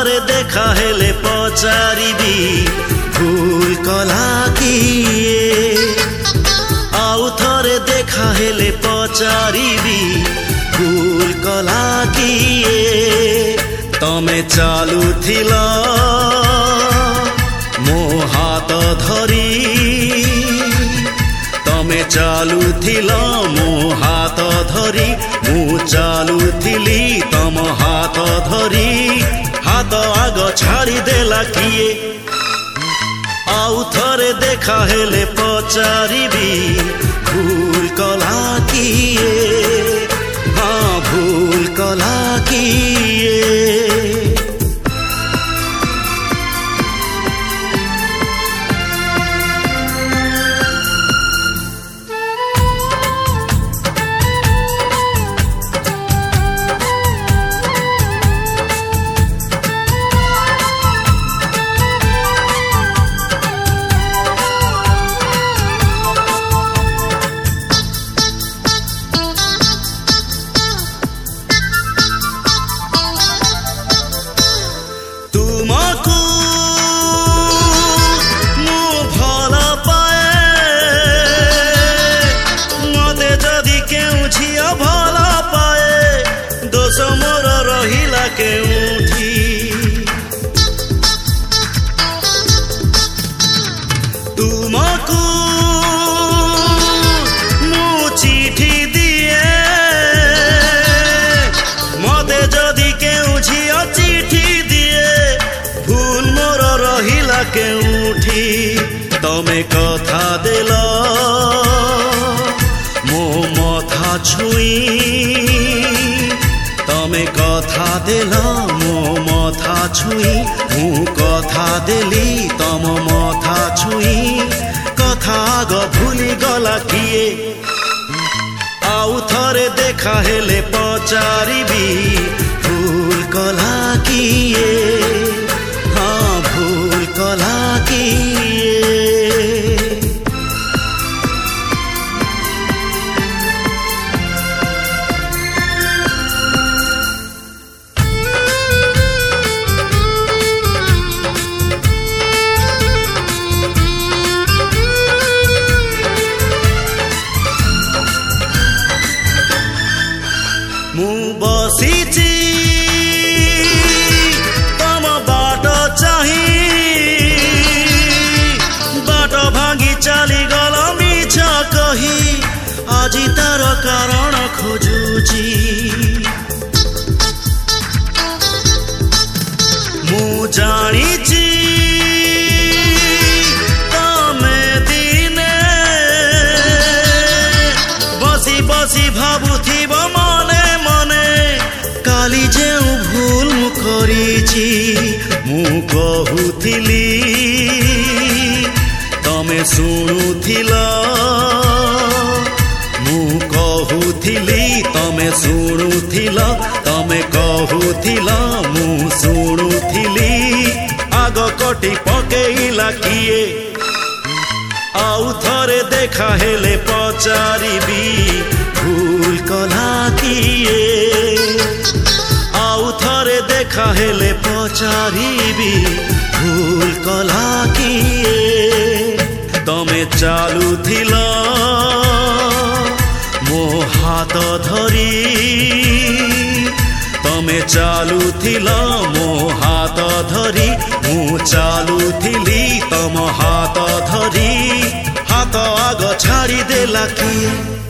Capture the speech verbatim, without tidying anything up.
ଥରେ ଦେଖା ହେଲେ ପଚାରିବି ଭୁଲ କଲା କିଏ। ଆଉ ଥରେ ଦେଖା ହେଲେ ପଚାରିବି ଭୁଲ କଲା କିଏ। ତମେ ଚାଲୁଥିଲ ମୋ ହାତ ଧରି, ତମେ ଚାଲୁଥିଲ ମୋ ହାତ ଧରି, ମୁଁ ଚାଲୁଥିଲି ତମ ହାତ ଧରି। ହାତ ଆଗ ଛାଡ଼ିଦେଲା କିଏ। ଆଉ ଥରେ ଦେଖା ହେଲେ ପଚାରିବି ଭୁଲ କଲା କିଏ। ହଁ ଭୁଲ କଲା କିଏ। ମୋର ରହିଲା କେଉଁଠି। ତୁମକୁ ମୁଁ ଚିଠି ଦିଏ, ମତେ ଯଦି କେଉଁ ଝିଅ ଚିଠି ଦିଏ, ଭୁଲ ମୋର ରହିଲା କେଉଁଠି। ତମେ କଥା ଦେଲ ମୋ ମଥା ଛୁଇଁ, ତମେ କଥା ଦେଲ ମୋ ମଥା ଛୁଇଁ, ମୁଁ କଥା ଦେଲି ତମ ମଥା ଛୁଇଁ। କଥା ଆଗ ଭୁଲିଗଲା କିଏ। ଆଉ ଥରେ ଦେଖା ହେଲେ ପଚାରିବି ଭୁଲ କଲା କିଏ। ହଁ ଭୁଲ କଲା କିଏ। ମୁଁ ବସିଛି ତମ ବାଟ ଚାହିଁ, ବାଟ ଭାଙ୍ଗି ଚାଲିଗଲ ମିଛ କହି। ଆଜି ତାର କାରଣ ଖୋଜୁଛି। ମୁଁ ଜାଣିଛି ତମେ ଦିନେ ବସି ବସି ଭାବୁଥିବ ମନେ କାଲି ଯେଉଁ ଭୁଲ ମୁଁ କରିଛି। ମୁଁ କହୁଥିଲି ତମେ ଶୁଣୁଥିଲ, ମୁଁ କହୁଥିଲି ତମେ ଶୁଣୁଥିଲ, ତମେ କହୁଥିଲ ମୁଁ ଶୁଣୁଥିଲି। ଆଗ କଟି ପକେଇଲା କିଏ। ଆଉ ଥରେ ଦେଖା ହେଲେ ପଚାରିବି ଭୁଲ କଲା କିଏ। ଆଉ ଥରେ ଦେଖା ହେଲେ ପଚାରିବି ଭୁଲ କଲା କିଏ। ତମେ ଚାଲୁଥିଲ ମୋ ହାତ ଧରି, ତମେ ଚାଲୁଥିଲ ମୋ ହାତ ଧରି, ମୁଁ ଚାଲୁଥିଲି ତମ ହାତ ଧରି। ହାତ ଆଗ ଛାଡ଼ିଦେଲା କିଏ।